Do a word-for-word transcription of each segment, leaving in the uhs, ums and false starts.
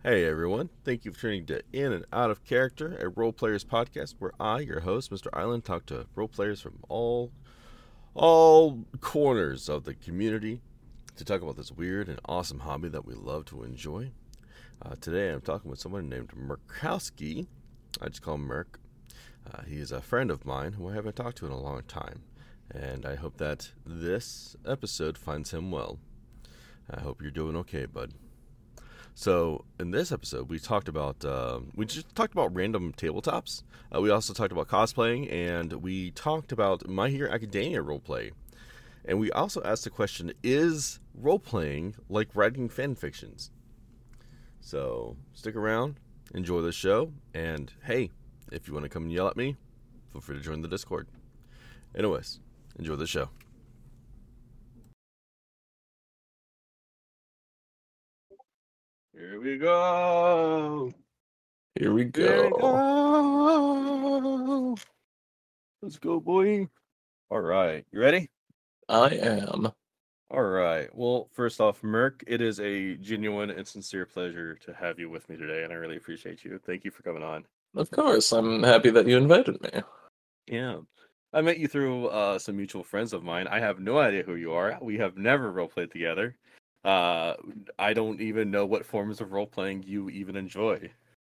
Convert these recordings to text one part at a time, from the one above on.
Hey everyone, thank you for tuning to In and Out of Character, a role players podcast where I, your host, Mister Island, talk to role players from all all corners of the community to talk about this weird and awesome hobby that we love to enjoy. Uh, today I'm talking with someone named Murkowski. I just call him Merk. Uh, he is a friend of mine who I haven't talked to in a long time, and I hope that this episode finds him well. I hope you're doing okay, bud. So in this episode, we talked about uh, we just talked about random tabletops. Uh, we also talked about cosplaying, and we talked about My Hero Academia roleplay. And we also asked the question: is roleplaying like writing fan fictions? So stick around, enjoy the show, and hey, if you want to come and yell at me, feel free to join the Discord. Anyways, enjoy the show. Here we go. Here we Here we go. go. Let's go, boy. All right. You ready? I am. All right. Well, first off, Merk, it is a genuine and sincere pleasure to have you with me today, and I really appreciate you. Thank you for coming on. Of course, I'm happy that you invited me. Yeah. I met you through uh, some mutual friends of mine. I have no idea who you are. We have never roleplayed together. Uh, I don't even know what forms of role-playing you even enjoy.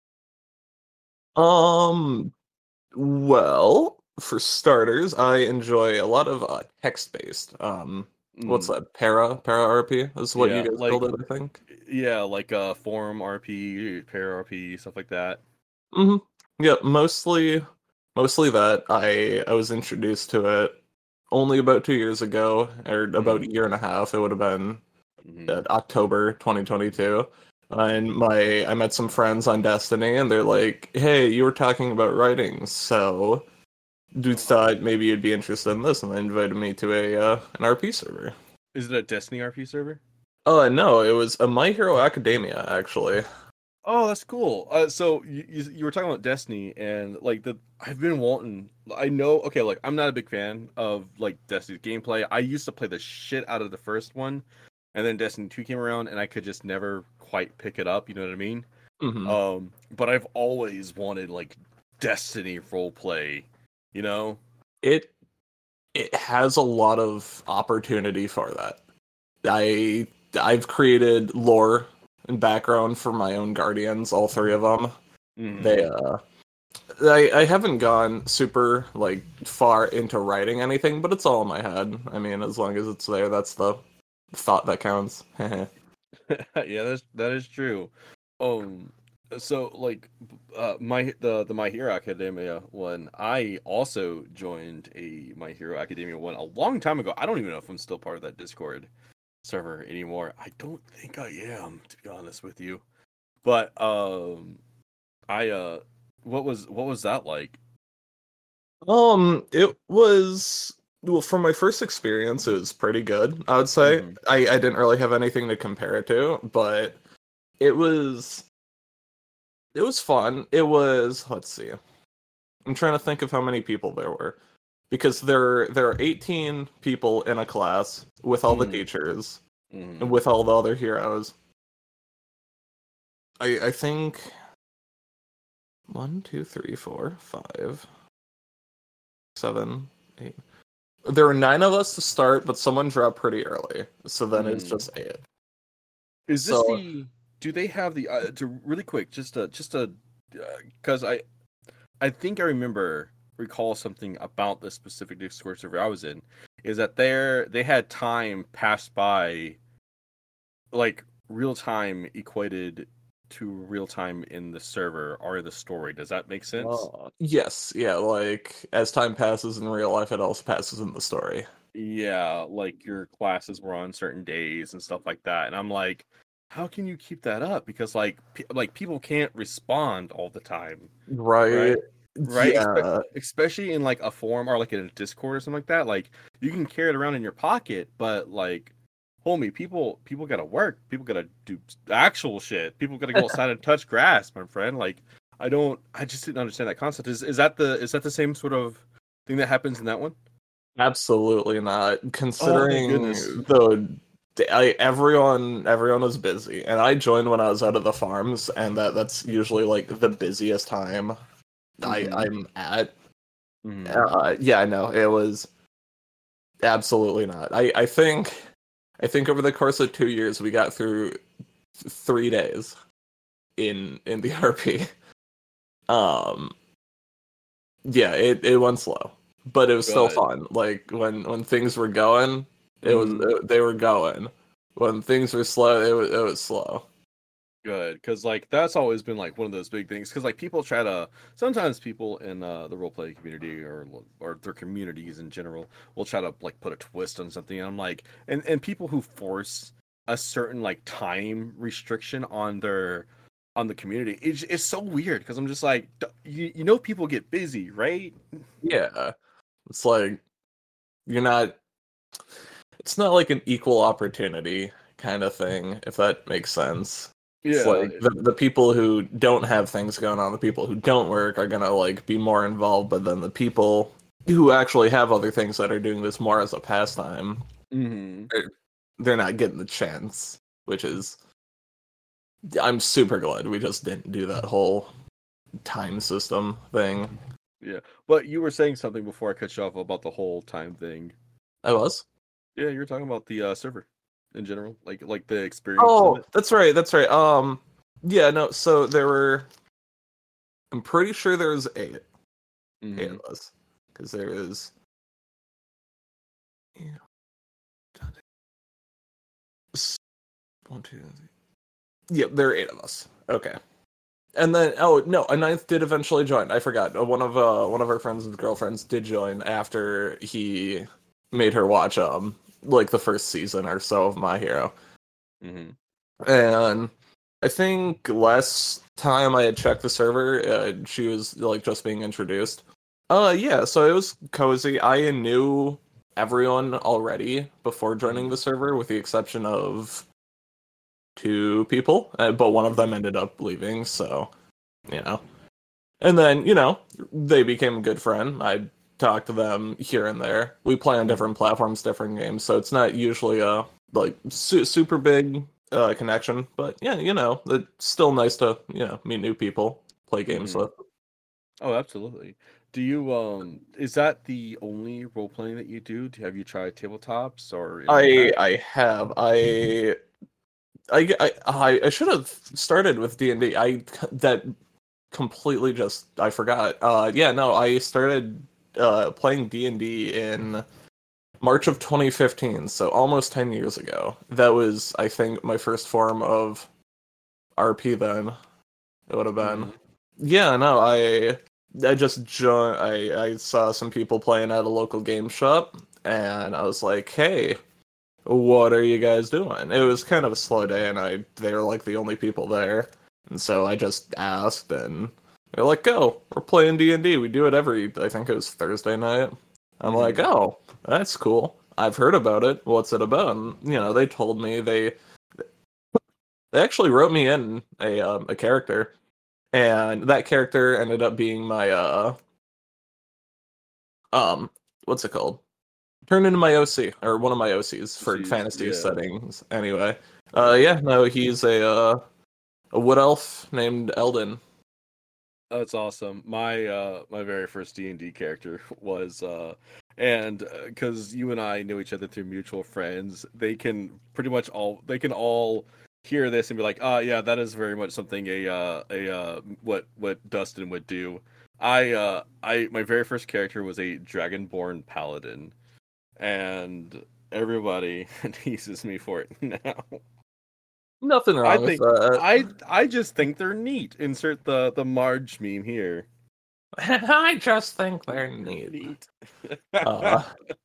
Um, well, for starters, I enjoy a lot of uh, text-based. Um, what's Mm. that? Para, para R P is what Yeah, you guys like called it, I think. yeah, like uh, forum R P, pair R P, stuff like that. Mm-hmm. Yeah, mostly, mostly that. I I was introduced to it only about two years ago, or about Mm. a year and a half. It would have been Mm-hmm. uh, October twenty twenty-two. And my I met some friends on Destiny, and they're like, "Hey, you were talking about writing, so dudes thought maybe you'd be interested in this," and they invited me to a uh, an R P server. Is it a Destiny R P server? Oh, no, it was a My Hero Academia, actually. Oh, that's cool. Uh, so you, you you were talking about Destiny and like the I've been wanting. I know. Okay, like I'm not a big fan of like Destiny's gameplay. I used to play the shit out of the first one, and then Destiny two came around, and I could just never quite pick it up. You know what I mean? hmm Um, but I've always wanted like Destiny roleplay. You know? It it has a lot of opportunity for that. I I've created lore and background for my own Guardians, all three of them. Mm. They uh I, I haven't gone super like far into writing anything, but it's all in my head. I mean, as long as it's there, that's the thought that counts. Yeah, that's that is true. Um, so like, uh, my the the My Hero Academia one, I also joined a My Hero Academia one a long time ago. I don't even know if I'm still part of that Discord server anymore. I don't think I am, to be honest with you. But um, I uh, what was what was that like? um, it was well for my first experience, it was pretty good. I would say Mm-hmm. I I didn't really have anything to compare it to, but it was it was fun. It was let's see. I'm trying to think of how many people there were. Because there there are eighteen people in a class with all the Mm-hmm. teachers Mm-hmm. and with all the other heroes. I I think one, two, three, four, five, seven, eight. There were nine of us to start, but someone dropped pretty early, so then it's Mm. just eight. Is this So the? Do they have the? Uh, to really quick, just a just a, because I I think I remember recall something about the specific Discord server I was in, is that there they had time passed by, like real time equated to real time in the server or the story. Does that make sense? uh, yes, yeah, like as time passes in real life, it also passes in the story. Yeah, like your classes were on certain days and stuff like that, and I'm like, how can you keep that up? Because like pe- like people can't respond all the time, Right. right? Right? Espe- Yeah. especially in like a forum or like in a Discord or something like that. Like you can carry it around in your pocket, but like, homie, people people gotta work. People gotta do actual shit. People gotta go outside and touch grass, my friend. Like I don't. I just didn't understand that concept. Is is that the is that the same sort of thing that happens in that one? Absolutely not. Oh, thank Considering goodness. the I, everyone everyone was busy, and I joined when I was out of the farms, and that that's usually like the busiest time I Mhm. I'm at. Mhm. Uh, yeah, no, it was absolutely not. I I think I think over the course of two years we got through th- three days in in the R P. Um, yeah, it it went slow, but it was still Good. fun. Like when when things were going, it was Mhm. it, they were going. When things were slow, it was it was slow. Good, because like that's always been like one of those big things. Because like people try to sometimes people in uh, the role play community or or their communities in general will try to like put a twist on something. And I'm like, and and people who force a certain like time restriction on their on the community, it's it's so weird. Because I'm just like, d- you you know, people get busy, right? Yeah, it's like you're not. It's not like an equal opportunity kind of thing, if that makes sense. It's Yeah, like the the people who don't have things going on, the people who don't work are gonna like be more involved, but then the people who actually have other things that are doing this more as a pastime, hmm they're, they're not getting the chance, which is I'm super glad we just didn't do that whole time system thing. yeah. But you were saying something before I cut you off about the whole time thing. I was. Yeah, you were talking about the uh, server in general, like like the experience of Oh, it. that's right, that's right. Um yeah, no, so there were I'm pretty sure there was eight. Eight hmm of us. Because there is yeah, one, two, three. Yep, there are eight of us. Okay. And then oh no, a ninth did eventually join. I forgot. Uh, One of uh one of our friends' girlfriends did join after he made her watch um like the first season or so of My Hero. hmm And I think last time I had checked the server, uh, she was like just being introduced. Uh, yeah, so it was cozy. I knew everyone already before joining hmm the server, with the exception of two people, uh, but one of them ended up leaving, so, you know. And then, you know, they became a good friend. I talked to them here and there. We play on different platforms, different games, so it's not usually a like su- super big uh, connection. But yeah, you know, it's still nice to you know meet new people, play games hmm with. Oh, absolutely. Do you um is that the only role playing that you do? Do have you tried tabletops or any of I that? I have I I I I, I should have started with D and D. I that completely just I forgot. Uh, yeah, no, I started uh playing D and D in March of twenty fifteen, so almost ten years ago. That was, I think, my first form of R P then. It would have been. hmm Yeah, no, I I just joined I I saw some people playing at a local game shop and I was like, "Hey, what are you guys doing?" It was kind of a slow day and I they were like the only people there. And so I just asked and they're like, "Go. We're playing D and D. We do it every I think it was Thursday night." I'm like, hmm "Oh, that's cool. I've heard about it. What's it about?" And, you know, they told me they they actually wrote me in a um, a character, and that character ended up being my uh um what's it called? Turned into my O C or one of my O Cs for Sees, fantasy yeah. settings. Anyway, uh, Yeah. yeah, no, he's a uh, a wood elf named Eldon. That's awesome. My uh my very first D and D character was uh and because you and I knew each other through mutual friends, they can pretty much all they can all hear this and be like, "Oh yeah, that is very much something a uh a uh what what Dustin would do." I uh I my very first character was a Dragonborn paladin, and everybody teases me for it now. Nothing I wrong with think that. I I just think they're neat. Insert the the Marge meme here. I just think they're neat. Neat. Uh,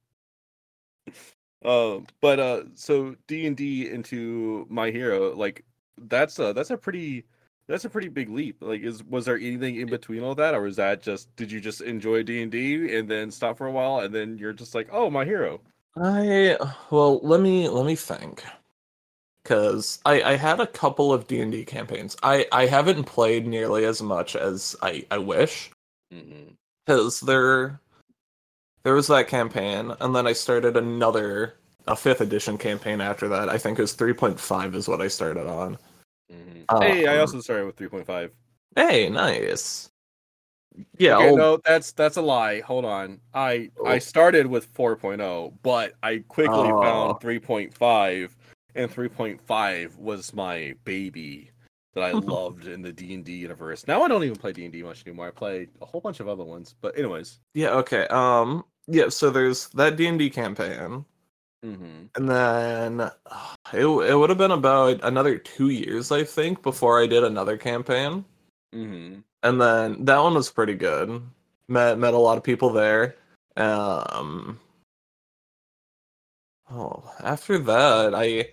Um, but uh, so D and D into My Hero, like that's a that's a pretty that's a pretty big leap. Like, is was there anything in between all that, or was that just did you just enjoy D and D and then stop for a while, and then you're just like, oh, My Hero? I well, let me let me think. Because I, I had a couple of D and D campaigns. I, I haven't played nearly as much as I, I wish. hmm Because there there was that campaign, and then I started another a fifth edition campaign after that. I think it was three point five is what I started on. Mm-hmm. Um, hey, I also started with three point five. Hey, nice. Yeah. Okay, I'll- no, that's that's a lie. Hold on. I Oh. I started with four point oh, but I quickly Oh. found three point five, and three point five was my baby that I loved in the D and D universe. Now I don't even play D and D much anymore. I play a whole bunch of other ones. But anyways. Yeah, okay. Um yeah, so there's that D and D campaign. Mm-hmm. And then uh, it it would have been about another two years, I think, before I did another campaign. Mm-hmm. And then that one was pretty good. Met met a lot of people there. Um Oh, after that, I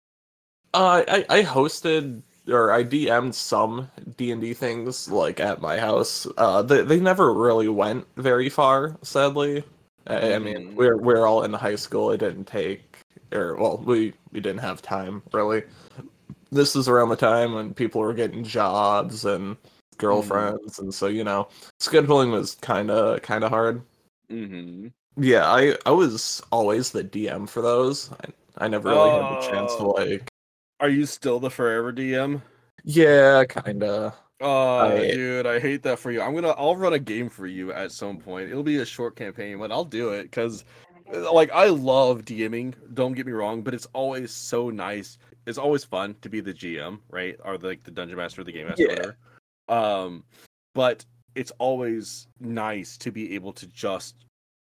uh, I I hosted or I D M'd some D and D things like at my house. Uh, they they never really went very far, sadly. I, I mean, Mhm. we're we're all in high school. It didn't take, or well, we we didn't have time really. This is around the time when people were getting jobs and girlfriends, and so you know, scheduling was kind of kind of hard. Mm-hmm. Yeah, I I was always the D M for those. I, I never really had the chance to Oh. like. Are you still the forever D M? Yeah, kinda. Oh, I- dude, I hate that for you. I'm gonna, I'll run a game for you at some point. It'll be a short campaign, but I'll do it because, like, I love DMing. Don't get me wrong, but it's always so nice. It's always fun to be the G M, right? Or like the dungeon master, or the game master, Yeah. whatever. Um, but it's always nice to be able to just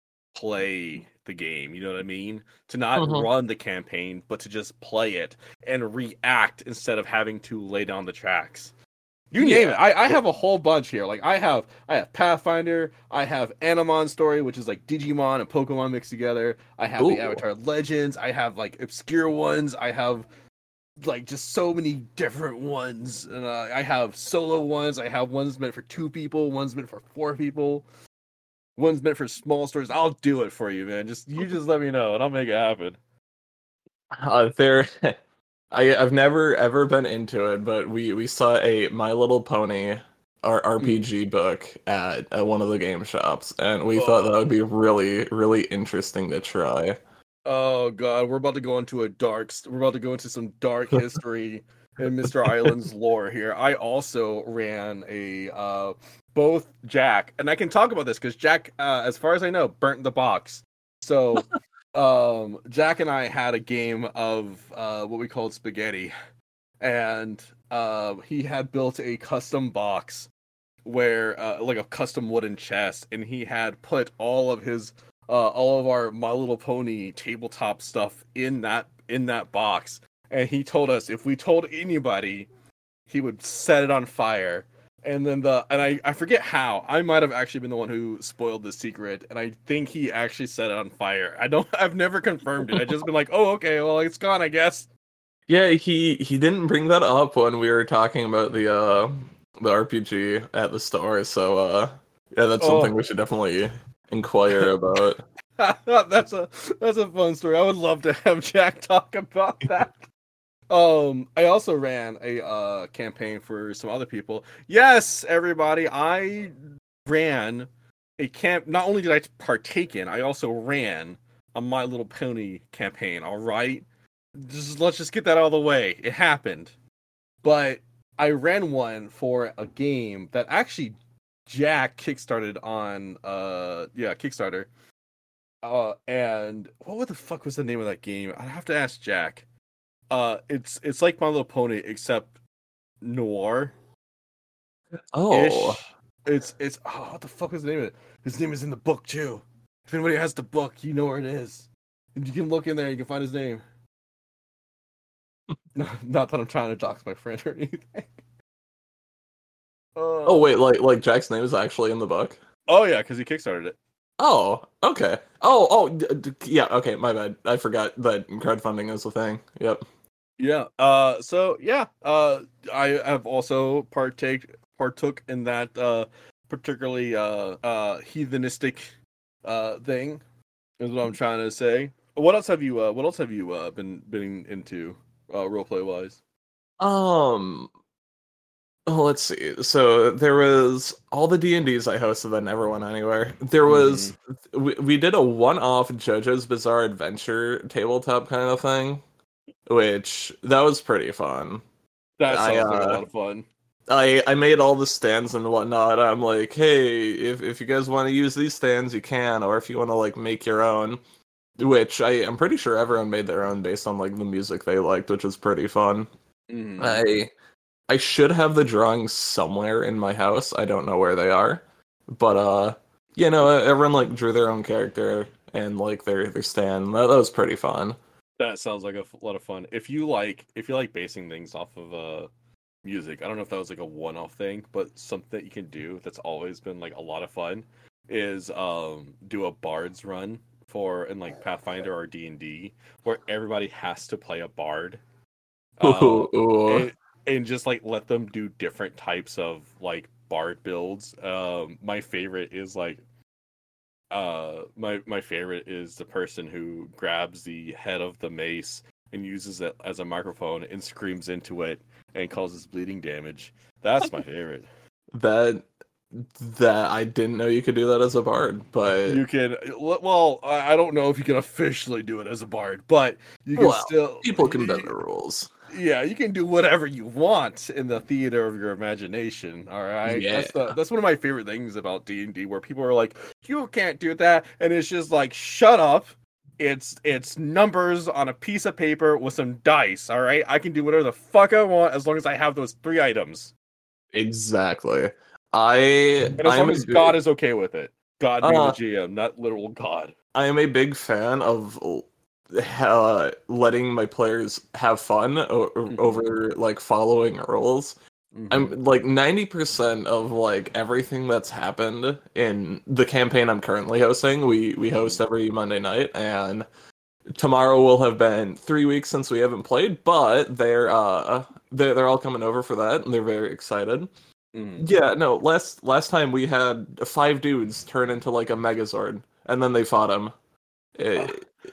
play the game. You know what I mean? To not Mhm. run the campaign, but to just play it and react instead of having to lay down the tracks. You name Yeah. it. I, I have a whole bunch here. Like I have I have Pathfinder, I have Animon Story, which is like Digimon and Pokemon mixed together. I have Ooh. the Avatar Legends, I have like obscure ones, I have like just so many different ones. And uh, I have solo ones, I have ones meant for two people, ones meant for four people, ones meant for small stories. I'll do it for you, man. Just you just let me know and I'll make it happen. Uh, there, I I've never ever been into it, but we we saw a My Little Pony R- RPG book at, at one of the game shops, and we thought that would be really really interesting to try. Oh god, we're about to go into a dark. We're about to go into some dark history in Mister Island's lore here. I also ran a uh, both Jack, and I can talk about this because Jack, uh, as far as I know, burnt the box. So, um, Jack and I had a game of uh, what we called spaghetti, and uh, he had built a custom box where, uh, like a custom wooden chest, and he had put all of his uh, all of our My Little Pony tabletop stuff in that in that box, and he told us if we told anybody, he would set it on fire. And then the and I, I forget how I might have actually been the one who spoiled the secret, and I think he actually set it on fire. I don't I've never confirmed it. I just been like, oh okay, well it's gone, I guess. Yeah, he he didn't bring that up when we were talking about the uh the R P G at the store, so uh yeah, that's Oh. something we should definitely inquire about. that's a that's a fun story. I would love to have Jack talk about that. Um, I also ran a uh campaign for some other people. Yes, everybody, I ran a camp. Not only did I partake in, I also ran a My Little Pony campaign. All right, just let's just get that out of the way. It happened, but I ran one for a game that actually Jack kickstarted on. Uh, yeah, Kickstarter. Uh, and what the fuck was the name of that game? I have to ask Jack. Uh, it's it's like My Little Pony except noir. Oh, It's it's oh, what the fuck was the name of it? His name is in the book too. If anybody has the book, you know where it is. And you can look in there, you can find his name. No, not that I'm trying to dox my friend or anything. Uh, oh wait, like like Jack's name is actually in the book. Oh yeah, because he kickstarted it. Oh, okay. Oh, oh, d- d- yeah. Okay, my bad. I forgot that crowdfunding is a thing. Yep. Yeah. Uh. So yeah. Uh. I have also partake partook in that uh particularly uh uh heathenistic uh thing is what I'm trying to say. What else have you uh What else have you uh been been into uh roleplay wise? Um, Oh, let's see. So there was all the D and Ds I hosted that never went anywhere. There was we, we did a one-off JoJo's Bizarre Adventure tabletop kind of thing, which that was pretty fun. That I sounds like a uh, lot of fun. I I made all the stands and whatnot. I'm like, hey, if if you guys want to use these stands, you can, or if you want to like make your own, which I I'm pretty sure everyone made their own based on like the music they liked, which is pretty fun. Mhm. I I should have the drawings somewhere in my house. I don't know where they are, but uh, you know, everyone like drew their own character and like their their stand. That, that was pretty fun. That sounds like a f- lot of fun. If you like, if you like basing things off of uh music, I don't know if that was like a one-off thing, but something that you can do that's always been like a lot of fun is um do a bards run for in like Pathfinder or D and D where everybody has to play a bard. Uh, Ooh, ooh. and, and just like let them do different types of like bard builds. Um, my favorite is like uh my my favorite is the person who grabs the head of the mace and uses it as a microphone and screams into it and causes bleeding damage. That's my favorite. That that I didn't know you could do that as a bard, but You can well, I I don't know if you can officially do it as a bard, but you can well, still people can bend the rules. Yeah, you can do whatever you want in the theater of your imagination. All right, Yeah. that's the that's one of my favorite things about D and D, where people are like, "You can't do that," and it's just like, "Shut up." It's it's numbers on a piece of paper with some dice. All right, I can do whatever the fuck I want as long as I have those three items, Exactly. I and as I long am a as big, God is okay with it. God being the uh, G M, not literal God. I am a big fan of uh, letting my players have fun o- Mhm. over like following rules. Mhm. I'm like ninety percent of like everything that's happened in the campaign I'm currently hosting. We we host every Monday night, and tomorrow will have been three weeks since we haven't played, but they're uh they're, they're all coming over for that, and they're very excited. Mhm. Yeah, no, last last time we had five dudes turn into like a Megazord, and then they fought him. Eh,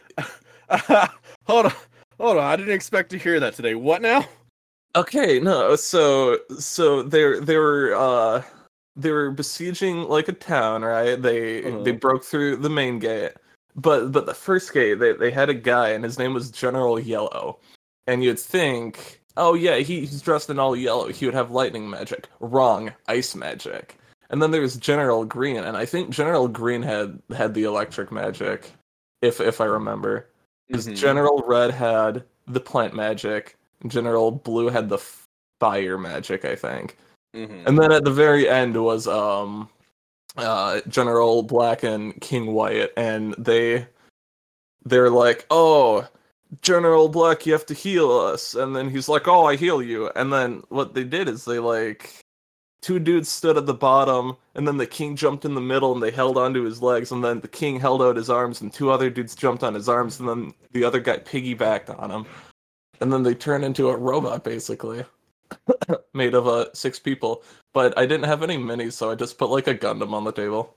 Hold on, hold on. I didn't expect to hear that today. What now? okay, no, so so they're they were uh they were besieging like a town, right? They Uh-huh. they broke through the main gate, but but the first gate they they had a guy, and his name was General Yellow, and you'd think, oh yeah, he, he's dressed in all yellow, he would have lightning magic. Wrong, ice magic. And then there's General Green, and I think General Green had had the electric magic, if if I remember. Because Mhm. General Red had the plant magic, General Blue had the fire magic, I think. Mhm. And then at the very end was um uh General Black and King White, and they they're like, "Oh, General Black, you have to heal us." And then he's like, "Oh, I heal you." And then what they did is they like two dudes stood at the bottom, and then the king jumped in the middle, and they held onto his legs, and then the king held out his arms, and two other dudes jumped on his arms, and then the other guy piggybacked on him. And then they turned into a robot, basically, made of uh, six people. But I didn't have any minis, so I just put like a Gundam on the table.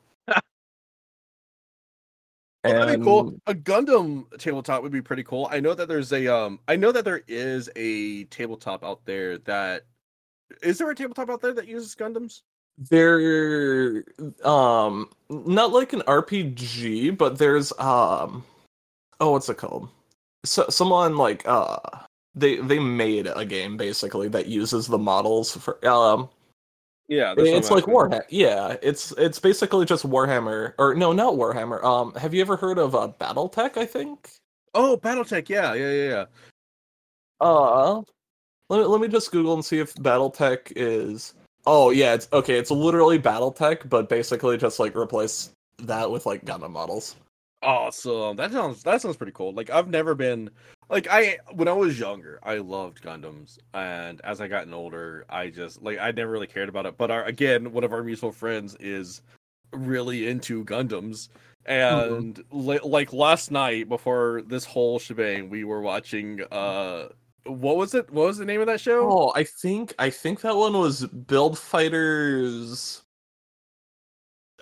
Well, that'd be And cool. A Gundam tabletop would be pretty cool. I know that there's a um I know that there is a tabletop out there that is there a tabletop out there that uses Gundams? they're um not like an R P G, but there's um oh, what's it called? So someone like uh they they made a game basically that uses the models for um Yeah, that's what it's I'm like asking. Warhammer. Yeah, it's it's basically just Warhammer, or no, not Warhammer. Um, have you ever heard of uh, BattleTech? I think. Oh, BattleTech, yeah, yeah, yeah, yeah. Uh, let me, let me just Google and see if BattleTech is. Oh yeah, it's okay. It's literally BattleTech, but basically just like replace that with like Gundam models. Awesome. That sounds that sounds pretty cool. Like I've never been like I when I was younger, I loved Gundams, and as I gotten older, I just like I never really cared about it. But our again, one of our mutual friends is really into Gundams, and li- like last night before this whole shebang, we were watching uh what was it? What was the name of that show? Oh, I think I think that one was Build Fighters.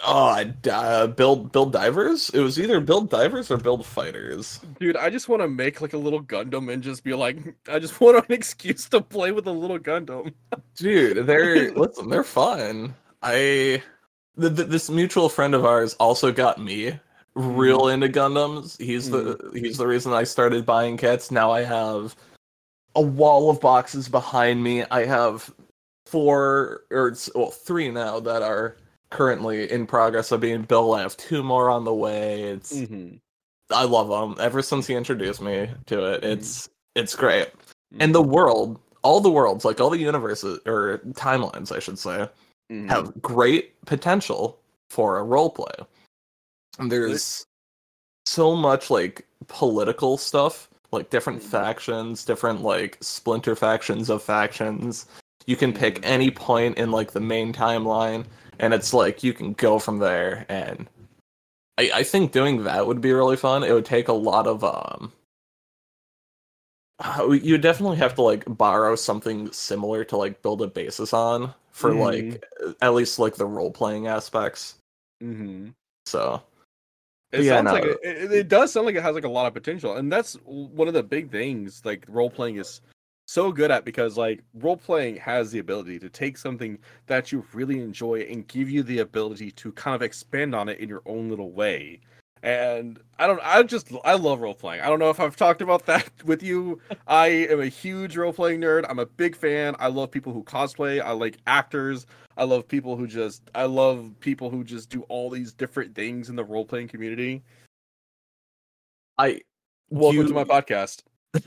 Oh, uh, build build divers. It was either build divers or build fighters. Dude, I just want to make like a little Gundam and just be like, I just want an excuse to play with a little Gundam. Dude, they're listen, they're fun. I the, the, this mutual friend of ours also got me real into Gundams. He's the he's the reason I started buying kits. Now I have a wall of boxes behind me. I have four or it's, well, three now that are currently in progress of being built. I have two more on the way. It's Mm-hmm. I love them. Ever since he introduced me to it, it's it's great. Mm-hmm. And the world, all the worlds, like all the universes or timelines, I should say, Mm-hmm. have great potential for a role play. And there's so much like political stuff, like different Mhm. factions, different like splinter factions of factions. You can pick Mhm. any point in like the main timeline, and it's like you can go from there. And I, I think doing that would be really fun. It would take a lot of um. uh, You definitely have to like borrow something similar to like build a basis on for Mhm. like at least like the role playing aspects. Mm-hmm. So It Yeah, sounds no. like it, it, it does sound like it has like a lot of potential, and that's one of the big things like role playing is so good at, because like role playing has the ability to take something that you really enjoy and give you the ability to kind of expand on it in your own little way. And I don't, I just, I love role playing. I don't know if I've talked about that with you. I am a huge role playing nerd. I'm a big fan. I love people who cosplay. I like actors. I love people who just, I love people who just do all these different things in the role playing community. I Welcome you- to my podcast.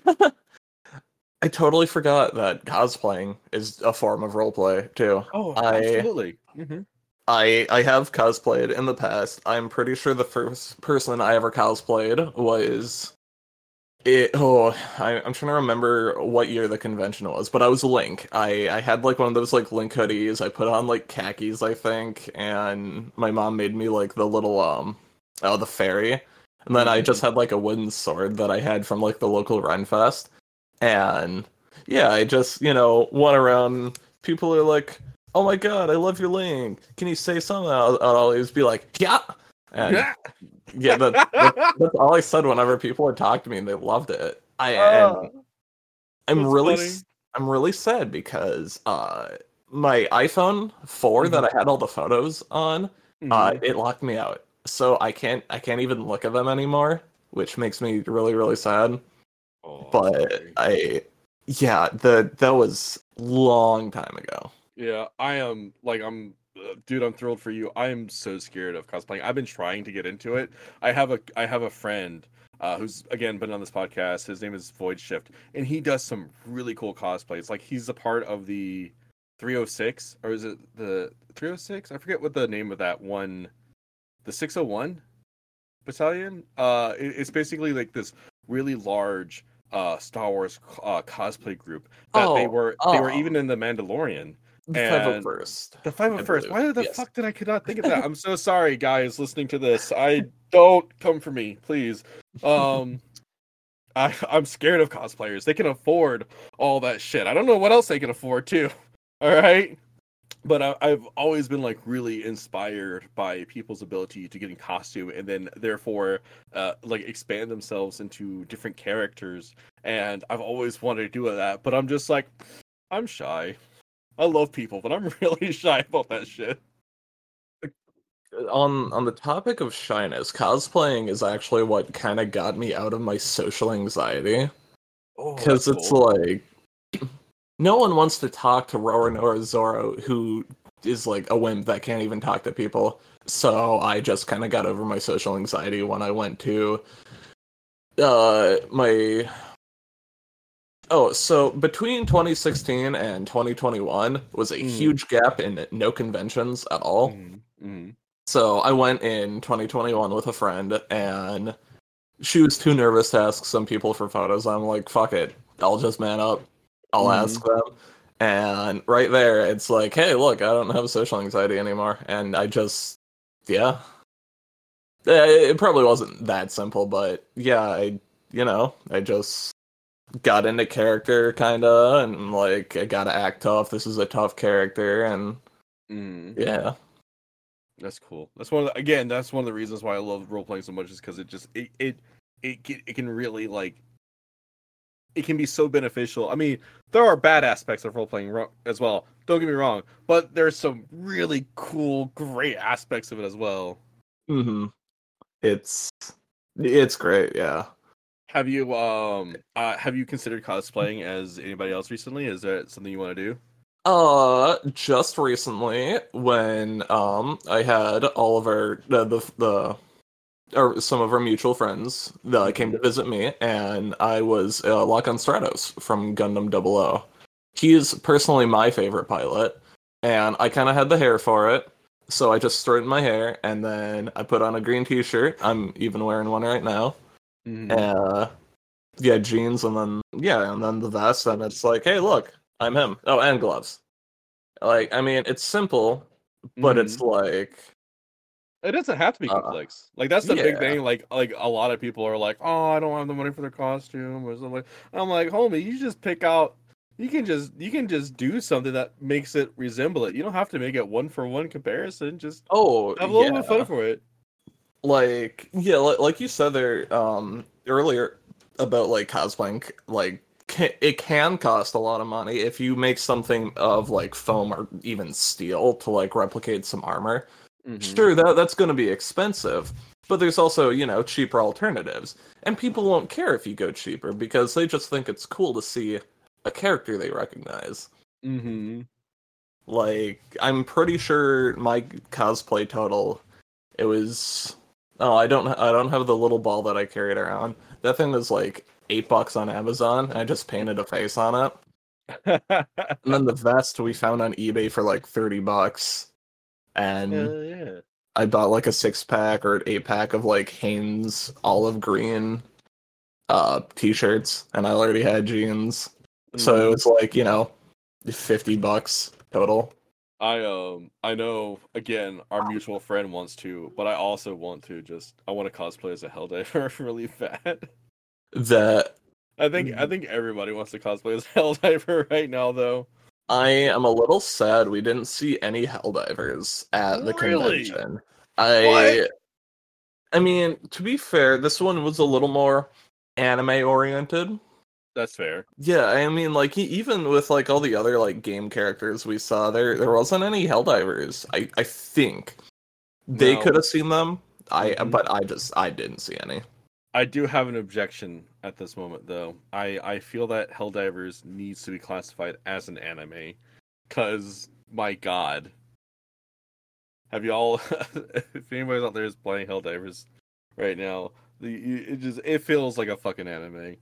I totally forgot that cosplaying is a form of roleplay too. Oh, I- absolutely. Mm-hmm. I I have cosplayed in the past. I'm pretty sure the first person I ever cosplayed was it. Oh, I, I'm trying to remember what year the convention was, but I was Link. I I had like one of those like Link hoodies. I put on like khakis, I think, and my mom made me like the little um oh the fairy, and then I just had like a wooden sword that I had from like the local Renfest, and yeah, I just you know went around. People are like, "Oh my god, I love your Link. Can you say something?" I'll, I'll always be like, "Yeah." And yeah, that, that, that's all I said whenever people would talk to me, and they loved it. I and I'm that's really funny. s- I'm really sad because uh my iPhone four that I had all the photos on, uh Mhm. it locked me out. So I can't I can't even look at them anymore, which makes me really really sad. Oh, But sorry. I yeah, the that was long time ago. Yeah, I am like I'm uh, dude, I'm thrilled for you. I am so scared of cosplaying. I've been trying to get into it. I have a I have a friend uh who's again been on this podcast. His name is Void Shift, and he does some really cool cosplays. Like he's a part of the three oh six, or is it the three oh six? I forget what the name of that one, the six oh one battalion. Uh it- it's basically like this really large uh Star Wars uh, cosplay group that they Oh, were they were oh. even in the Mandalorian. The And- five oh first. The five I oh first. believe, Why the yes. fuck did I could not think of that? I'm so sorry, guys, listening to this. I don't come for me, please. Um, I I'm scared of cosplayers. They can afford all that shit. I don't know what else they can afford too. All right, but I, I've always been like really inspired by people's ability to get in costume and then therefore uh, like expand themselves into different characters. And I've always wanted to do that, but I'm just like, I'm shy. I love people, but I'm really shy about that shit. on on the topic of shyness, cosplaying is actually what kind of got me out of my social anxiety. Oh, Because it's like no one wants to talk to Roronoa Zoro, who is like a wimp that can't even talk to people. So I just kind of got over my social anxiety when I went to uh my oh so between twenty sixteen and twenty twenty-one was a Mhm. huge gap in no conventions at all. mm-hmm. So I went in twenty twenty-one with a friend, and she was too nervous to ask some people for photos. I'm like, fuck it, I'll just man up. I'll Mhm. ask them. And right there, it's like, hey, look, I don't have social anxiety anymore. And I just, yeah. Eh, It probably wasn't that simple, but yeah, I, you know, I just got into character, kinda, and like, I gotta act tough. This is a tough character, and Mm-hmm. yeah. That's cool. That's one of the, again, that's one of the reasons why I love role playing so much is because it just it it it can, it can really like it can be so beneficial. I mean, there are bad aspects of role playing as well. Don't get me wrong, but there's some really cool, great aspects of it as well. Mm-hmm. It's it's great, yeah. Have you um uh, have you considered cosplaying as anybody else recently? Is that something you want to do? Uh, just recently when um I had all of our the the, the or some of our mutual friends that came to visit me, and I was uh, Lachlan Stratos from Gundam Double O. He is personally my favorite pilot, and I kind of had the hair for it, so I just straightened my hair, and then I put on a green t-shirt. I'm even wearing one right now. Mm-hmm. Uh, yeah, jeans, and then yeah, and then the vest, and it's like, hey, look, I'm him. Oh, and gloves. Like, I mean, it's simple, but mm-hmm. it's like. It doesn't have to be complex. Uh, like that's the yeah. big thing. Like like a lot of people are like, oh, I don't have the money for their costume or something. Like, I'm like, homie, you just pick out. You can just you can just do something that makes it resemble it. You don't have to make it one for one comparison. Just oh, have a little yeah. bit of fun for it. Like yeah, like, like you said there um earlier about like cosplaying, like can, it can cost a lot of money if you make something of like foam or even steel to like replicate some armor. Mm-hmm. Sure, that that's going to be expensive, but there's also, you know, cheaper alternatives. And people won't care if you go cheaper because they just think it's cool to see a character they recognize. Mm-hmm. Like, I'm pretty sure my cosplay total, it was... Oh, I don't I don't have the little ball that I carried around. That thing was like eight bucks on Amazon, and I just painted a face on it. And then the vest we found on eBay for like thirty bucks. And uh, yeah. I bought like a six pack or an eight pack of like Hanes olive green uh t-shirts, and I already had jeans, mm-hmm. so it was like, you know, fifty bucks total. I um I know again our mutual friend wants to, but I also want to just I want to cosplay as a Helldiver really bad. That I think I think everybody wants to cosplay as Helldiver right now though. I am a little sad we didn't see any Helldivers at the really? convention. I what? I mean, to be fair, this one was a little more anime oriented. That's fair. Yeah, I mean, like, even with, like, all the other, like, game characters we saw, there there wasn't any Helldivers. I, I think. They no. could have seen them, I mm-hmm. but I just, I didn't see any. I do have an objection at this moment, though. I, I feel that Helldivers needs to be classified as an anime. Because, my god. Have y'all, if anybody out there is playing Helldivers right now, the it just, it feels like a fucking anime.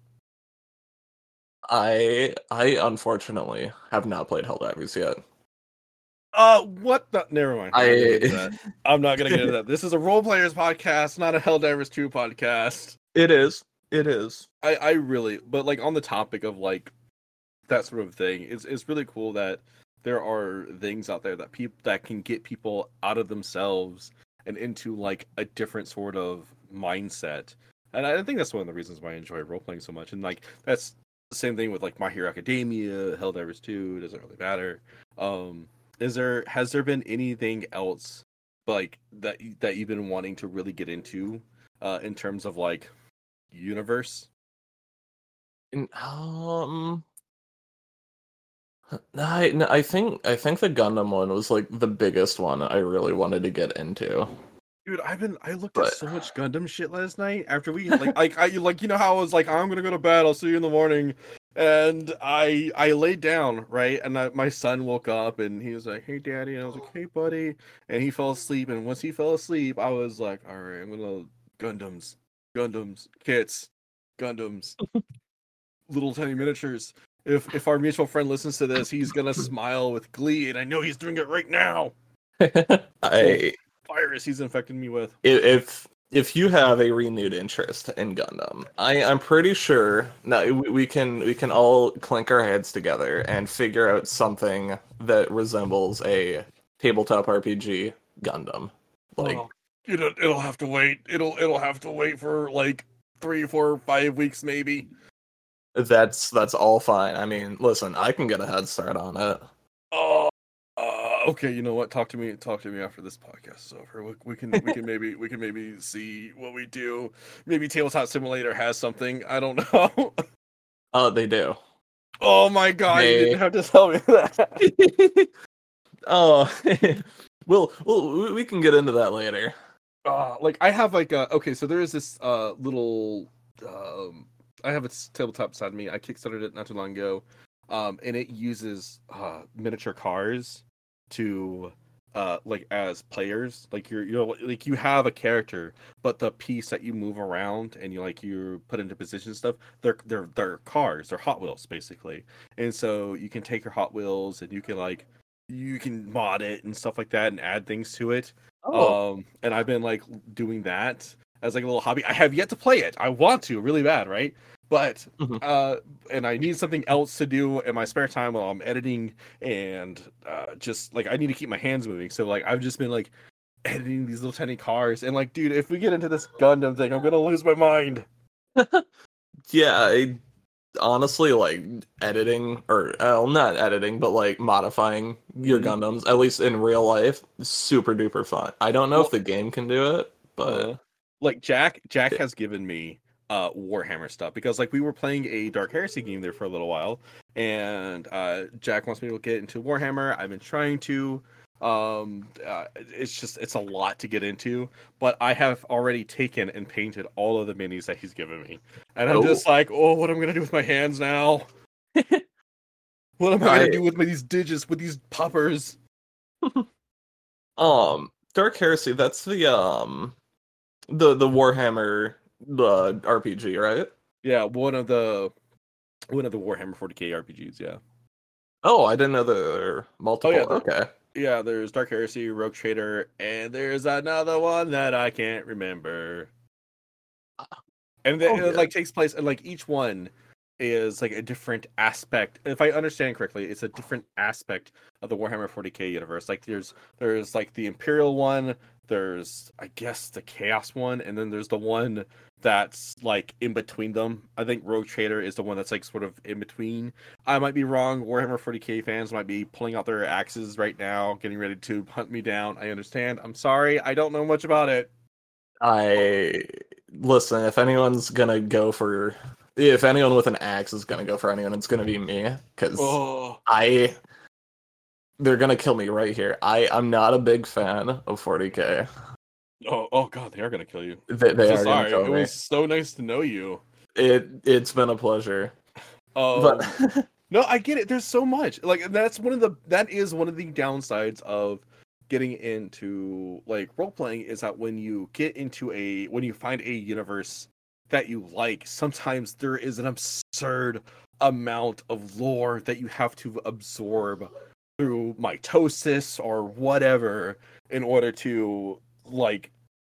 I I unfortunately have not played Helldivers yet. Uh, what the? Never mind. I I'm not gonna get into that. This is a role players podcast, not a Helldivers two podcast. It is. It is. I I really, but like on the topic of like that sort of thing, it's it's really cool that there are things out there that people that can get people out of themselves and into like a different sort of mindset. And I think that's one of the reasons why I enjoy role playing so much. And like that's the same thing with like My Hero Academia, Helldivers two, doesn't really matter. Um, is there has there been anything else like that that you've been wanting to really get into uh, in terms of like universe? Um, I I think I think the Gundam one was like the biggest one I really wanted to get into. Dude, I've been I looked but... at so much Gundam shit last night after we like like I like you know how I was like I'm gonna go to bed, I'll see you in the morning, and I I laid down right, and I, my son woke up and he was like, "Hey, Daddy," and I was like, "Hey, buddy," and he fell asleep. And once he fell asleep, I was like, "All right, I'm gonna Gundams, Gundams, kits, Gundams, little tiny miniatures." If if our mutual friend listens to this, he's gonna smile with glee, and I know he's doing it right now. I. Virus he's infected me with. If if you have a renewed interest in Gundam, I I'm pretty sure now we, we can we can all clink our heads together and figure out something that resembles a tabletop R P G Gundam. Like oh, it'll it'll have to wait. It'll it'll have to wait for like three, four, five weeks maybe. That's that's all fine. I mean, listen, I can get a head start on it. Oh. Uh, okay, you know what? Talk to me. Talk to me after this podcast is over. We, we can we can maybe we can maybe see what we do. Maybe Tabletop Simulator has something. I don't know. Oh, they do. Oh my god! They... You didn't have to tell me that. Oh, well, well, we can get into that later. Uh, like I have like a okay. So there is this uh little um. I have a tabletop beside me. I kickstarted it not too long ago. Um, and it uses uh, miniature cars to uh, like as players. Like you're you're like you have a character, but the piece that you move around and you like you put into position and stuff, they're they're they're cars, they're Hot Wheels basically. And so you can take your Hot Wheels and you can like you can mod it and stuff like that and add things to it. Oh. Um, and I've been like doing that as like a little hobby. I have yet to play it. I want to really bad, right? But Mhm. uh, and I need something else to do in my spare time while I'm editing, and uh, just like I need to keep my hands moving. So like I've just been like editing these little tiny cars, and like, dude, if we get into this Gundam thing, I'm gonna lose my mind. Yeah, I honestly like editing, or well, not editing, but like modifying your Mhm. Gundams, at least in real life, super duper fun. I don't know Well- if the game can do it, but Uh, like Jack, Jack has given me uh Warhammer stuff because like we were playing a Dark Heresy game there for a little while, and uh Jack wants me to get into Warhammer. I've been trying to. Um, uh, it's just it's a lot to get into, but I have already taken and painted all of the minis that he's given me, and I'm Oh. just like, oh, what am I gonna do with my hands now? What am I I- gonna do with my, these digits with these poppers? um, Dark Heresy, that's the um, the the Warhammer the R P G, right? Yeah, one of the one of the Warhammer forty K R P Gs. Yeah. Oh, I didn't know there were multiple. Oh, yeah, the- Okay. Yeah, there's Dark Heresy, Rogue Trader, and there's another one that I can't remember. And then Oh, it yeah. like takes place, and like each one is like a different aspect. If I understand correctly, it's a different aspect of the Warhammer forty K universe. Like there's there's like the Imperial one, there's I guess the Chaos one, and then there's the one that's like in between them. I think Rogue Trader is the one that's like sort of in between. I might be wrong. Warhammer forty K fans might be pulling out their axes right now, getting ready to hunt me down. I understand. I'm sorry. I don't know much about it. I listen, if anyone's gonna go for if anyone with an axe is gonna go for anyone, it's gonna be me. Because Oh, I they're gonna kill me right here. I, I'm not a big fan of forty K. oh, oh God! They are gonna kill you. They, they So are sorry. gonna It kill me. was so nice to know you. It it's been a pleasure. Um, But no, I get it. There's so much. Like that's one of the that is one of the downsides of getting into like role playing is that when you get into a when you find a universe that you like, sometimes there is an absurd amount of lore that you have to absorb through mitosis or whatever in order to like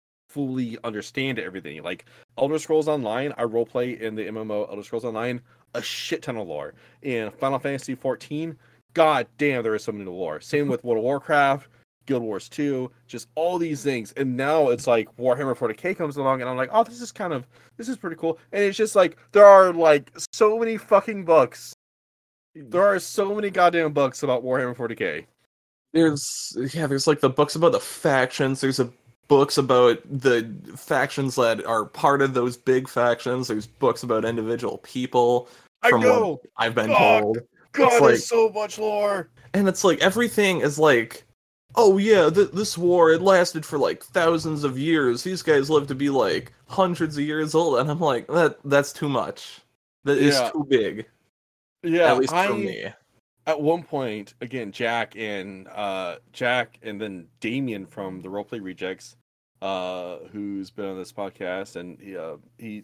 fully understand everything. Like Elder Scrolls Online, I roleplay in the M M O Elder Scrolls Online, a shit ton of lore. In Final Fantasy fourteen, god damn, there is so many lore. Same with World of Warcraft, Guild Wars two, just all these things. And now it's like Warhammer forty K comes along, and I'm like, oh, this is kind of this is pretty cool. And it's just like there are like so many fucking books. There are so many goddamn books about Warhammer forty K. there's yeah, there's like the books about the factions. There's a books about the factions that are part of those big factions. There's books about individual people. I From know. what I've been Fuck. told. God, It's there's like- so much lore. And it's like everything is like, oh yeah, th- this war it lasted for like thousands of years. These guys lived to be like hundreds of years old, and I'm like, that that's too much. That is Yeah. too big. Yeah, at least I, for me. At one point, again, Jack and uh, Jack and then Damien from the Roleplay Rejects, uh, who's been on this podcast, and he, uh, he,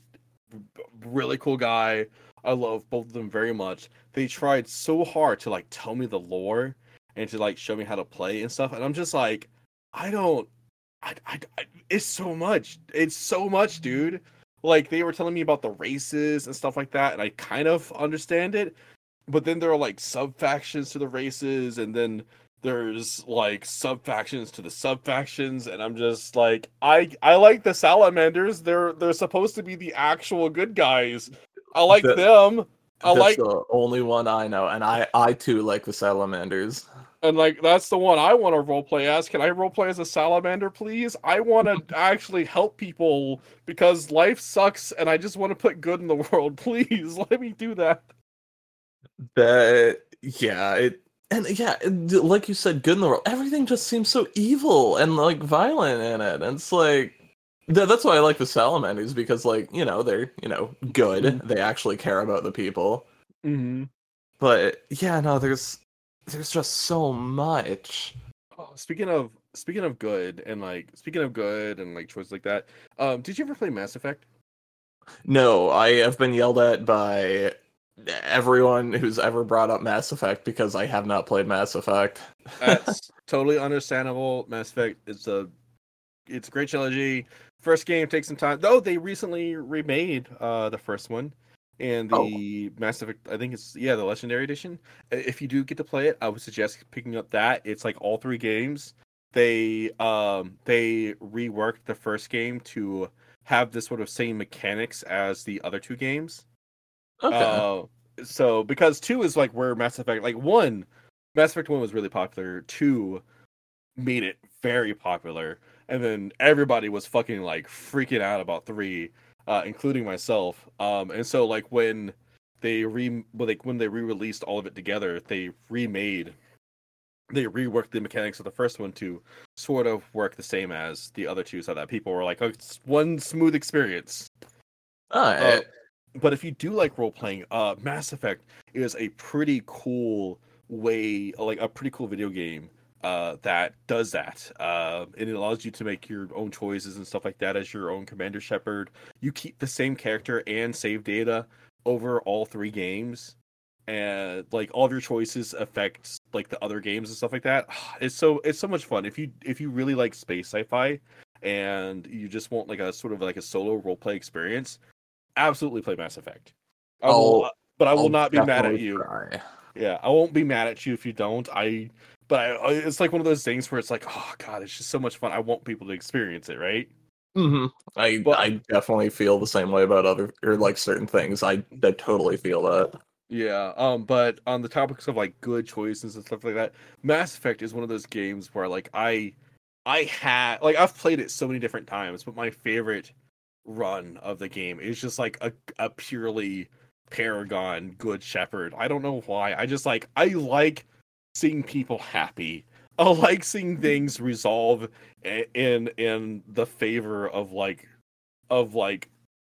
really cool guy. I love both of them very much. They tried so hard to like tell me the lore and to like show me how to play and stuff, and I'm just like, I don't, I, I, I it's so much, it's so much, dude. Like they were telling me about the races and stuff like that, and I kind of understand it. But then there are like sub factions to the races, and then there's like sub factions to the sub factions, and I'm just like, I I like the salamanders. They're they're supposed to be the actual good guys. I like The- them. I That's like the only one I know, and I I too like the salamanders. And like that's the one I want to roleplay as. Can I roleplay as a salamander, please? I want to actually help people because life sucks, and I just want to put good in the world. Please let me do that. That yeah, it and yeah, it- like you said, good in the world. Everything just seems so evil and like violent in it. And it's like th- that's why I like the salamanders because like you know they're you know good. Mhm. They actually care about the people. Mm-hmm. But yeah, no, there's there's just so much. Oh, speaking of speaking of good and like speaking of good and like choices like that, um, did you ever play Mass Effect? No, I have been yelled at by everyone who's ever brought up Mass Effect because I have not played Mass Effect. That's totally understandable. Mass Effect is a it's a great trilogy. First game takes some time, though. They recently remade uh the first one and Oh. the Mass Effect. I think it's yeah the Legendary Edition. I- If you do get to play it, I would suggest picking up that. It's like all three games. They um they reworked the first game to have this sort of same mechanics as the other two games. Okay. Uh, so because two is like where Mass Effect like one, Mass Effect one was really popular. Two made it very popular, and then everybody was fucking like freaking out about three, uh, including myself. Um, and so like when they re well, like when they re-released all of it together, they remade, they reworked the mechanics of the first one to sort of work the same as the other two, so that people were like, oh, it's one smooth experience. Alright. Uh, but if you do like role playing, uh, Mass Effect is a pretty cool way, like a pretty cool video game uh, that does that. Uh, and it allows you to make your own choices and stuff like that as your own Commander Shepard. You keep the same character and save data over all three games, and like all of your choices affect like the other games and stuff like that. It's so it's so much fun if you if you really like space sci-fi and you just want like a sort of like a solo role play experience. Absolutely play Mass Effect. I will, I'll- but I will I'll not be mad at definitely you. try. Yeah, I won't be mad at you if you don't. I, but I, I- it's like one of those things where it's like, oh god, it's just so much fun. I want people to experience it, right? hmm I But- I definitely feel the same way about other or like certain things. I, I totally feel that. Yeah. Um. But on the topics of like good choices and stuff like that, Mass Effect is one of those games where like I, I had like I've played it so many different times, but my favorite run of the game is just like a a purely Paragon Good Shepherd. I don't know why. I just like I like seeing people happy. I like seeing things resolve i- in in the favor of like of like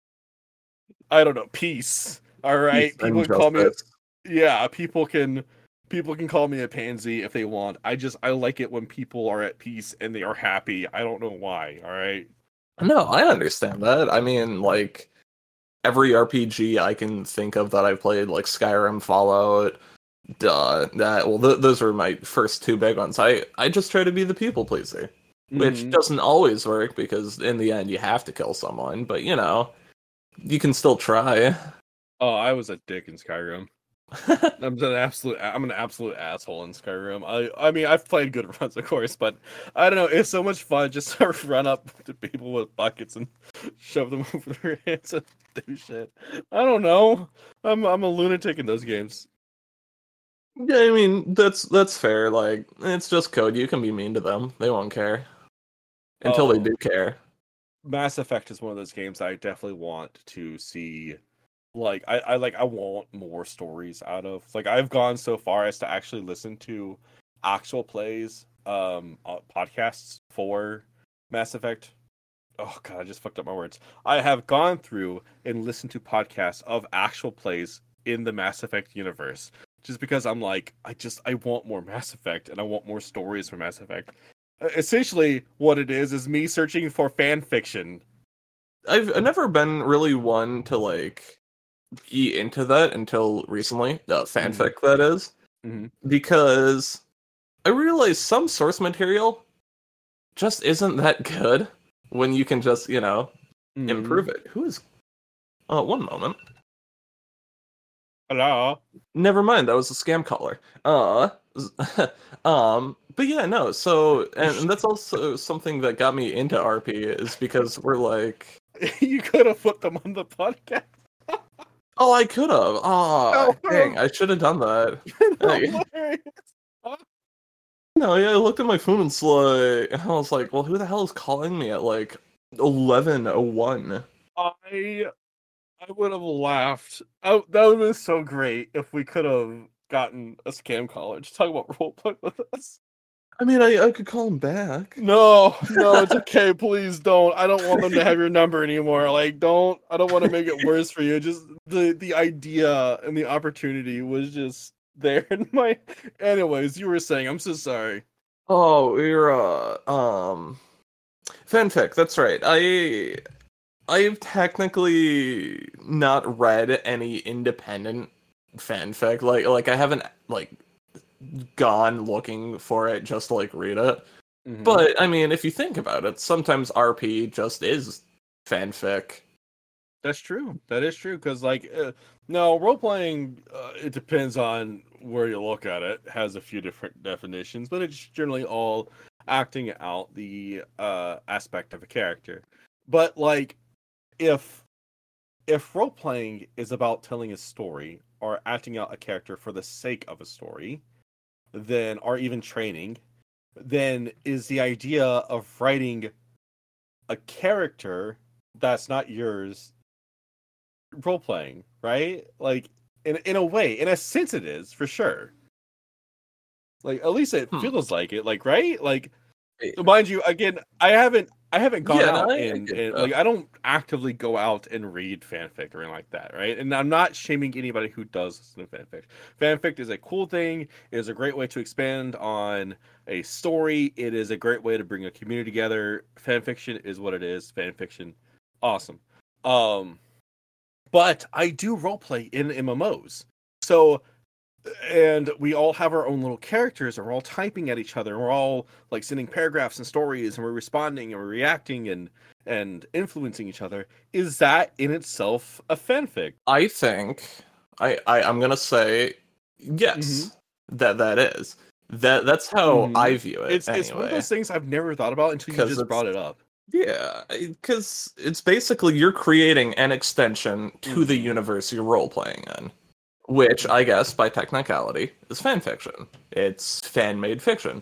I don't know, peace. All right. Peace and People can call me a, justice. yeah, people can people can call me a pansy if they want. I just I like it when people are at peace and they are happy. I don't know why, all right? No, I understand that. I mean, like every R P G I can think of that I've played, like Skyrim, Fallout, duh, that well, th- those were my first two big ones. I I just try to be the people pleaser, which Mhm. doesn't always work because in the end you have to kill someone. But you know, you can still try. Oh, I was a dick in Skyrim. I'm an absolute I'm an absolute asshole in Skyrim. I I mean I've played good runs of course, but I don't know, it's so much fun just to run up to people with buckets and shove them over their heads and do shit. I don't know. I'm I'm a lunatic in those games. Yeah, I mean that's that's fair. Like it's just code. You can be mean to them; they won't care until they Oh. do care. Mass Effect is one of those games I definitely want to see. Like I, I like I want more stories out of. Like I've gone so far as to actually listen to actual plays, um, uh, podcasts for Mass Effect. Oh god, I just fucked up my words. I have gone through and listened to podcasts of actual plays in the Mass Effect universe, just because I'm like, I just I want more Mass Effect and I want more stories for Mass Effect. Uh, Essentially, what it is is me searching for fan fiction. I've, I've never been really one to like be into that until recently. Uh, fanfic, that is, Mhm. because I realized some source material just isn't that good when you can just you know improve it. Who is? Uh, one moment. Hello. Never mind, that was a scam caller. Uh, um, but yeah, no. So, and, and that's also something that got me into R P is because we're like, You could have put them on the podcast. oh, I could have. Oh, No. dang, I should have done that. Hey. Hilarious. No, yeah, I looked at my phone and it's like, and I was like, well, who the hell is calling me at like eleven oh one? I I would have laughed. I, that would have been so great if we could have gotten a scam caller to talk about roleplay with us. I mean, I, I could call him back. No, no, it's okay. Please don't. I don't want them to have your number anymore. Like, don't. I don't want to make it worse for you. Just the the idea and the opportunity was just there in my. Anyways, you were saying. I'm so sorry. Oh, you're uh um fanfic. That's right. I I've technically not read any independent fanfic. Like like I haven't like gone looking for it just to like read it. Mhm. But I mean, if you think about it, sometimes R P just is fanfic. That's true. That is true. Because like, uh, no role playing. Uh, it depends on where you look at it. Has a few different definitions, but it's generally all acting out the uh, aspect of a character. But like, if if role playing is about telling a story or acting out a character for the sake of a story, then or even training, then is the idea of writing a character that's not yours role playing, right? Like in in a way, in a sense, it is for sure. Like at least it Hmm. feels like it, like right, like Eh, mind you, again, I haven't I haven't gone Yeah, out I- I and, get and that. like I don't actively go out and read fanfic or anything like that, right? And I'm not shaming anybody who does listen to fanfic. Fanfic is a cool thing. It is a great way to expand on a story. It is a great way to bring a community together. Fanfiction is what it is. Fanfiction, awesome. Um, but I do roleplay in M M Os, so and we all have our own little characters and we're all typing at each other and we're all like sending paragraphs and stories and we're responding and we're reacting and and influencing each other. Is that in itself a fanfic? I think I, I I'm gonna say yes. That that is. That that's how Mhm. I view it. It's anyway. it's one of those things I've never thought about until you 'Cause just it's- brought it up. Yeah, because it's basically you're creating an extension to the Mhm. universe you're role playing in, which I guess by technicality is fan fiction. It's fan made fiction,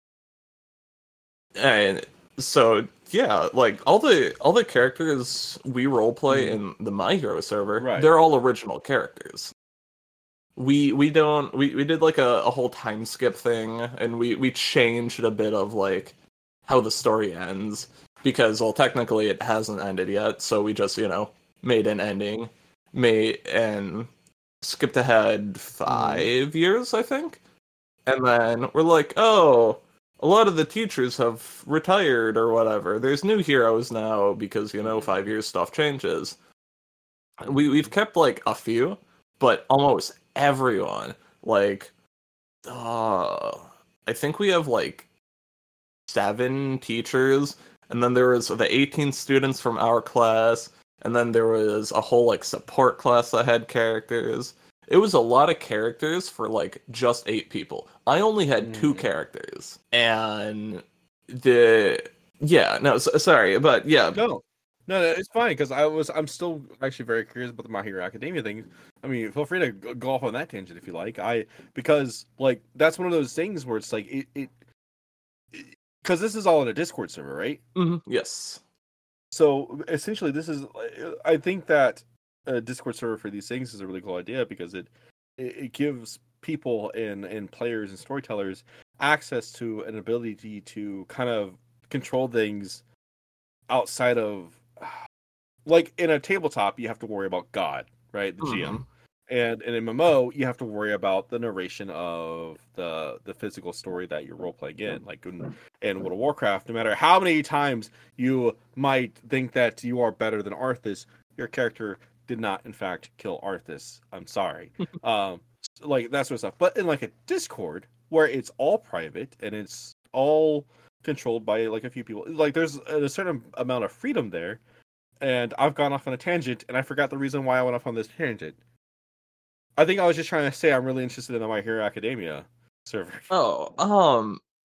and so yeah, like all the all the characters we role play Mhm. in the My Hero server, Right. they're all original characters. We we don't we, we did like a, a whole time skip thing, and we we changed a bit of like how the story ends. Because, well, technically it hasn't ended yet, so we just, you know, made an ending, made and skipped ahead five years, I think, and then we're like, oh, a lot of the teachers have retired or whatever. There's new heroes now because you know five years stuff changes. We we've kept like a few, but almost everyone, like, uh, I think we have like seven teachers. And then there was the eighteen students from our class, and then there was a whole like support class that had characters. It was a lot of characters for like just eight people. I only had two Mhm. characters, and the yeah no so, sorry, but yeah No, no, no, it's fine because I was I'm still actually very curious about the My Hero Academia thing. I mean, feel free to go go off on that tangent if you like. I because like that's one of those things where it's like it it because this is all in a Discord server, right? mhm, yes So essentially, this is I think that a Discord server for these things is a really cool idea because it it, it gives people and and players and storytellers access to an ability to kind of control things outside of like in a tabletop you have to worry about God, right? The G M. Mhm. And in M M O, you have to worry about the narration of the the physical story that you're role playing in. Like in, in World of Warcraft, no matter how many times you might think that you are better than Arthas, your character did not, in fact, kill Arthas. I'm sorry. um, like that sort of stuff. But in like a Discord, where it's all private and it's all controlled by like a few people, like there's a certain amount of freedom there. And I've gone off on a tangent, and I forgot the reason why I went off on this tangent. I think I was just trying to say I'm really interested in the My Hero Academia server. oh um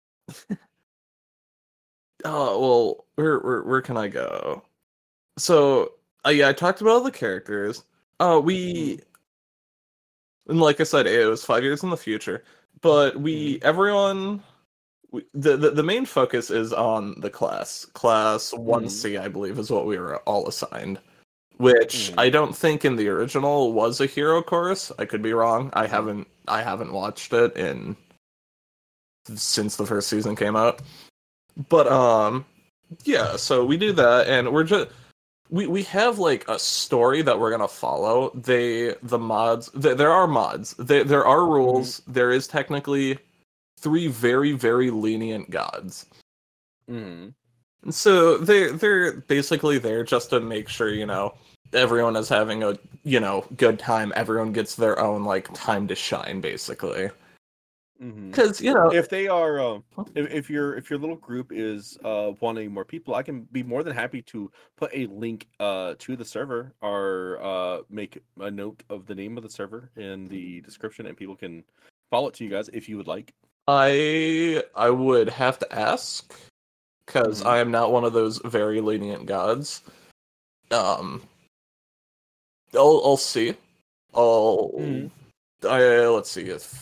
oh well where where where can I go? So uh, yeah, I talked about all the characters. Uh we and like I said, it was five years in the future, but we everyone we, the, the the main focus is on the class. Class one C, I believe, is what we were all assigned. Which Mhm. I don't think in the original was a hero course. I could be wrong. I haven't I haven't watched it in since the first season came out. But um yeah, so we do that and we're just we, we have like a story that we're gonna follow. They the mods th- there are mods. There there are rules. There is technically three very, very lenient gods. Mm-hmm. And so they they're basically there just to make sure, you know, everyone is having a, you know, good time. Everyone gets their own like time to shine, basically. Mm-hmm. Because you know, If they are, uh, if, if your if your little group is uh, wanting more people, I can be more than happy to put a link uh, to the server or uh, make a note of the name of the server in the description, and people can follow it to you guys if you would like. I I would have to ask because Mhm. I am not one of those very lenient gods. Um, I'll I'll see. I'll Mhm. I let's see if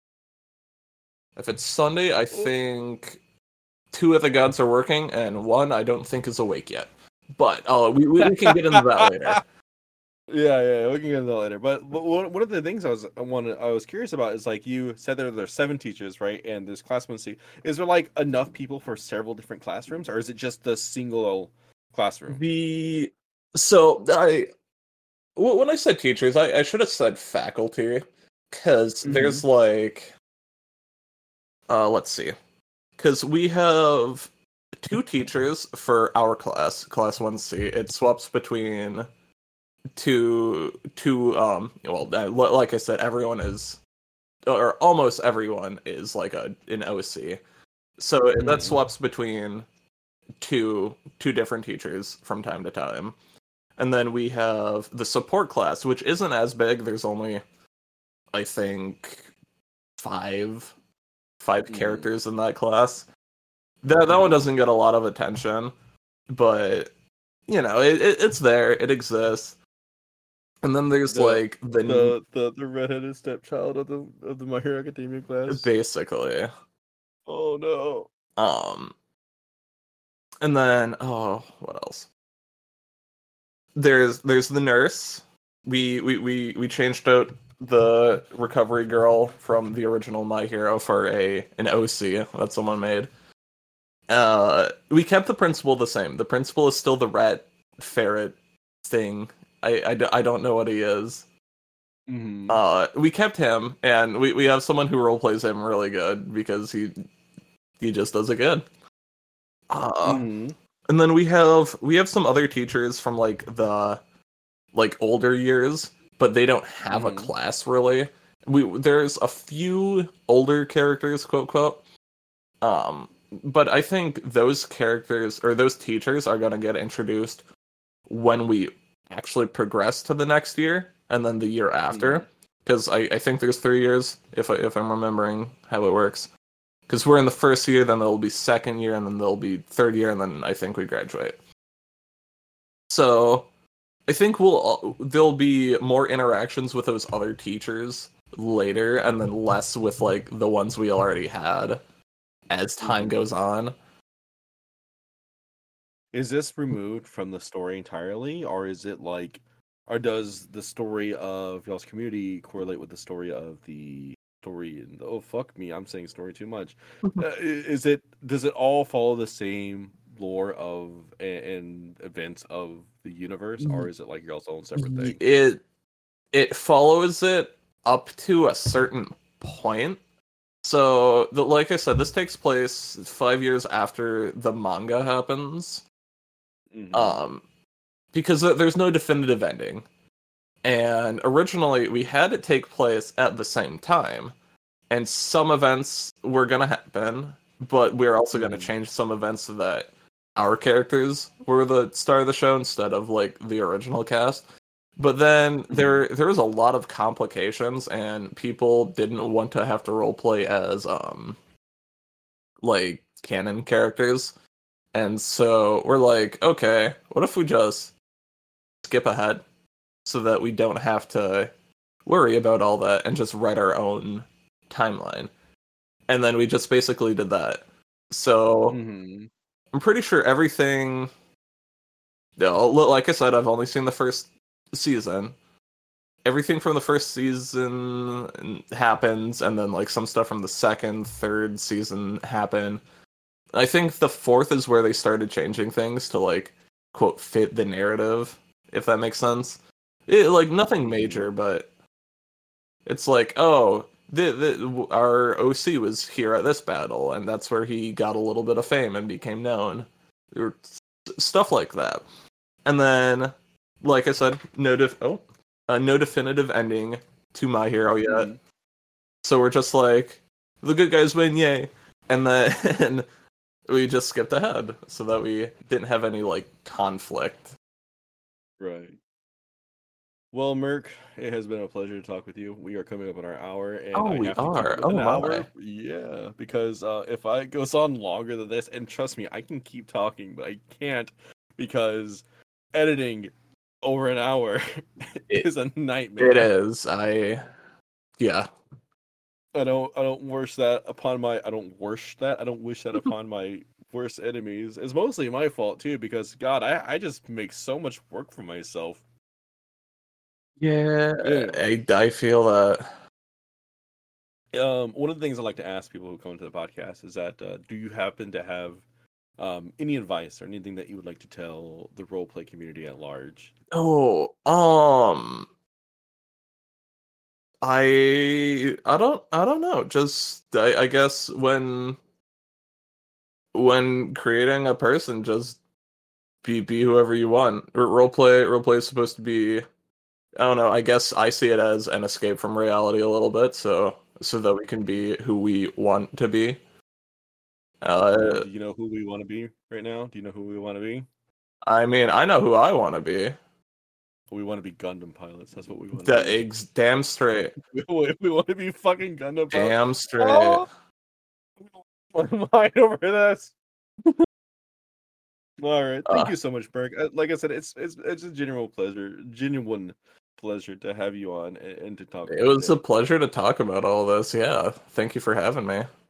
if it's Sunday. I think two of the gods are working, and one I don't think is awake yet. But uh, we we, we can get into that later. Yeah, yeah, we can get into that later. But, but one one of the things I was I wanted I was curious about is like you said there there's seven teachers, right? And there's class one C. Is there like enough people for several different classrooms, or is it just the single classroom? The so I w- when I said teachers, I, I should have said faculty because there's like uh let's see, because we have two teachers for our class, class one C. It swaps between two two um well uh, li- like I said, everyone is or almost everyone is like a an O C, so that Mhm. swaps between two two different teachers from time to time. And then we have the support class, which isn't as big. There's only, I think, five five Mhm. characters in that class. That that one doesn't get a lot of attention, but you know, it, it it's there. It exists. And then there's The- like the, The the the redheaded stepchild of the of the My Hero Academia class. basically Oh no. um, and then oh, what else? There's there's the nurse. We we we we changed out the recovery girl from the original My Hero for a an O C that someone made. Uh, we kept the principal the same. The principal is still the rat ferret thing. I, I, d- I don't know what he is. Mm-hmm. Uh, we kept him, and we, we have someone who role plays him really good because he he just does it good. Uh, mm-hmm. and then we have we have some other teachers from like the like older years, but they don't have Mhm. a class really. We there's a few older characters, quote quote. Um, but I think those characters or those teachers are gonna get introduced when we actually progress to the next year and then the year after. Because I, I think there's three years if I, if I'm remembering how it works. Because we're in the first year, then there'll be second year, and then there'll be third year, and then I think we graduate. So I think we'll there'll be more interactions with those other teachers later, and then less with like the ones we already had as time goes on. Is this removed from the story entirely, or is it like, or does the story of y'all's community correlate with the story of the story? In the, oh fuck me, I'm saying story too much. uh, i- is it? Does it all follow the same lore of a- and events of the universe, or is it like y'all's own separate thing? It it follows it up to a certain point. So, the, like I said, this takes place five years after the manga happens. Mhm. Um, because th- there's no definitive ending. And originally, we had it take place at the same time. And some events were going to happen, but we we're also going to Mhm. change some events so that our characters were the star of the show instead of, like, the original cast. But then there there was a lot of complications, and people didn't want to have to roleplay as, um, like, canon characters. And so we're like, okay, what if we just skip ahead so that we don't have to worry about all that and just write our own timeline? And then we just basically did that. So hmm I'm pretty sure everything. No, like I said, I've only seen the first season. Everything from the first season happens, and then like some stuff from the second, third season happen. I think the fourth is where they started changing things to like quote fit the narrative, if that makes sense. It, like nothing major, but it's like, oh, the, the our O C was here at this battle, and that's where he got a little bit of fame and became known, or stuff like that. And then, like I said, no def- oh, uh, no definitive ending to My Hero yet. Mm-hmm. So we're just like, the good guys win, yay! And then we just skipped ahead so that we didn't have any like conflict. Right. Well, Merc, it has been a pleasure to talk with you. We are coming up on our hour, and Oh, I we have to are. keep it within Oh, an my. hour. Yeah, because uh, if I it goes on longer than this, and trust me, I can keep talking, but I can't because editing over an hour It- is a nightmare. It is. I, yeah. I don't I don't wish that upon my I don't wish that I don't wish that upon my worst enemies. It's mostly my fault too, because God, I, I just make so much work for myself. Yeah, Anyway. I, I feel that. Um, one of the things I like to ask people who come to the podcast is that uh, do you happen to have um, any advice or anything that you would like to tell the roleplay community at large? Oh, um, I, I don't, I don't know. Just, I, I guess when, when creating a person, just be, be whoever you want. R- Roleplay, roleplay is supposed to be, I don't know. I guess I see it as an escape from reality a little bit, so, so that we can be who we want to be. Uh, Do you know who we want to be right now? Do you know who we want to be? I mean, I know who I want to be. We want to be Gundam pilots. That's what we want The to be. eggs, damn straight, we, we want to be fucking Gundam pilots. damn straight. Oh! My mind over this. All right, thank Uh, you so much, Berg. Uh, Like I said, it's it's it's a genuine pleasure, genuine pleasure to have you on and, and to talk. It was a pleasure to talk about all this. Yeah, thank you for having me.